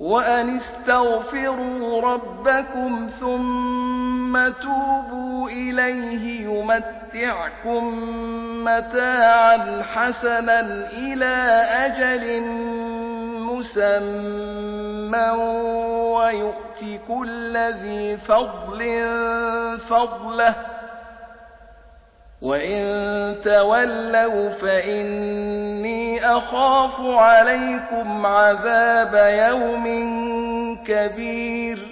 وأن استغفروا ربكم ثم توبوا إليه يمتعكم متاعا حسنا إلى أجل مسمى ويؤت كل ذي فضل فضله وإن تولوا فإني أخاف عليكم عذاب يوم كبير